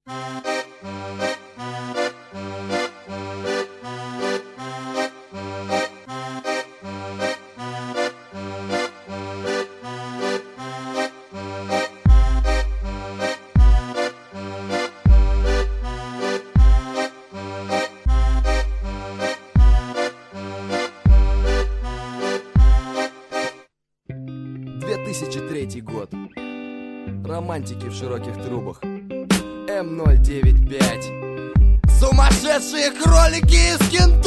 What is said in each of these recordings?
2003 год. Романтики в широких трубах. М095. Сумасшедшие кролики из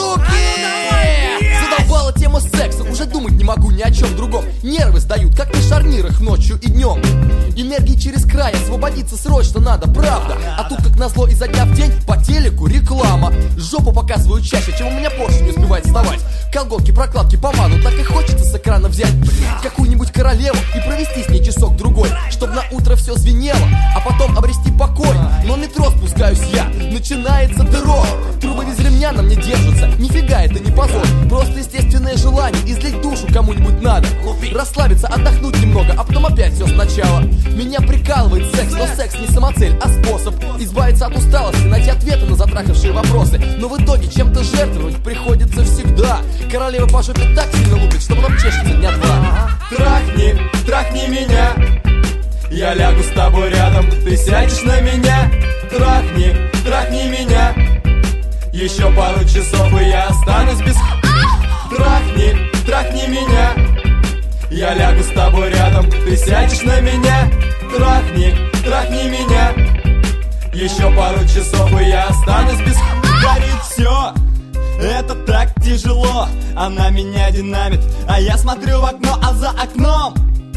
Кентукки! Задолбала тема секса, уже думать не могу ни о чем другом. Нервы сдают, как на шарнирах ночью и днем. Энергии через край, освободиться срочно надо, правда. А тут, как назло, изо дня в день по телеку реклама. Жопу показывают чаще, чем у меня поршень не успевает вставать. Колготки, прокладки, помаду, так и хочется с экрана взять какую-нибудь королеву и провести с ней часок-другой, чтобы на утро все звенело, а потом обрести покой. Но метро спускаюсь я, начинается террор. Трубы без ремня на мне держатся, нифига это не позор. Просто естественное желание излить душу кому-нибудь надо. Расслабиться, отдохнуть немного, а потом опять все сначала. Меня прикалывает секс, но секс не самоцель, а способ избавиться от усталости, найти ответы на затрахавшие вопросы. Но в итоге чем-то жертвовать приходится всегда. Королева по жопе так сильно лупит, что потом чешется дня два. Трахни, трахни меня, я лягу с тобой рядом, ты сядешь на меня. Трахни, трахни меня, еще пару часов и я останусь без... Трахни, трахни меня, я лягу с тобой рядом, ты сядешь на меня. Трахни, трахни меня, еще пару часов и я останусь без... Горит все, это так тяжело, она меня динамит, а я смотрю в окно, а за окном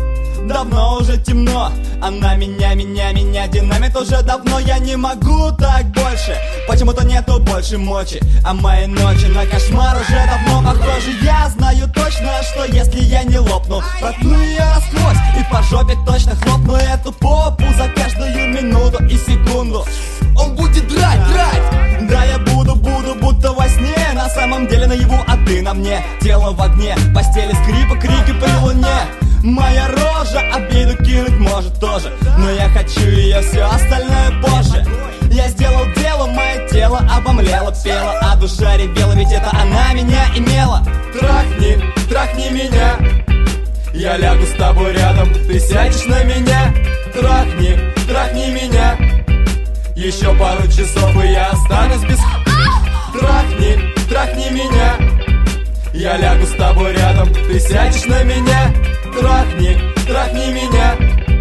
давно уже темно. Она меня динамит уже давно. Я не могу так больше, почему-то нету больше мочи. А мои ночи на кошмар уже давно похожи. Я знаю точно, что если я не лопну, проткну ее насквозь и по жопе точно хлопну эту попу за каждую минуту и секунду. Он будет драть. Да, я буду, будто во сне. На самом деле наяву, а ты на мне. Тело в огне, постели скрипа, крики при луне. Моя рожа обиду кинуть может тоже, но я хочу ее, все остальное позже. Я сделал дело, мое тело обомлело, пело, а душа ревела, ведь это она меня имела. Трахни, трахни меня, я лягу с тобой рядом, ты сядешь на меня. Трахни, трахни меня, еще пару часов и я останусь без... Трахни, трахни меня, я лягу с тобой рядом, ты сядешь на меня. Трахни, трахни меня,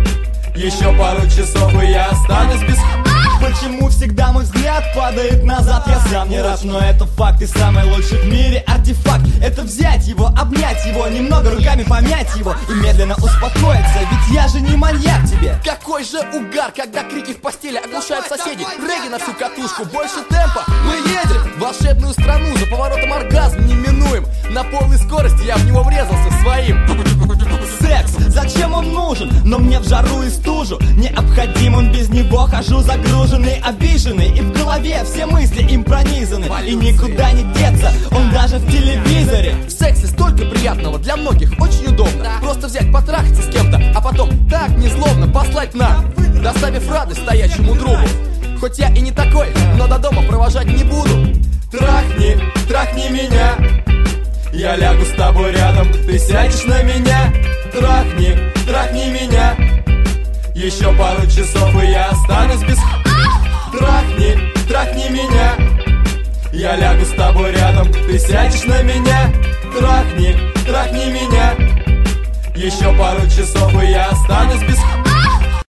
еще пару часов и я останусь без... Почему всегда мой взгляд падает назад? Я сам не рад, но это факт. И самый лучший в мире артефакт — это взять его, обнять его, немного руками помять его и медленно успокоиться, ведь я же не маньяк тебе. Какой же угар, когда крики в постели оглушают соседей. Регги на всю катушку, больше темпа, мы едем в волшебную страну. За поворотом оргазм неминуем, на полной скорости я в него врезался своим. Секс, зачем он нужен? Но мне в жару и стужу необходим он, без него хожу загруженный, обиженный, и в голове все мысли им пронизаны. И никуда не деться, он даже в телевизоре. В сексе столько приятного, для многих очень удобно. Просто взять, потрахаться с кем-то, а потом так незлобно послать на, доставив радость стоящему другу. Хоть я и не такой, но до дома провожать не буду. Трахни, трахни меня, я лягу с тобой рядом, ты сядешь на меня. Трахни, трахни меня, еще пару часов и я останусь без... Трахни, трахни меня, я лягу с тобой рядом, ты сядешь на меня. Трахни, трахни меня, еще пару часов и я останусь без...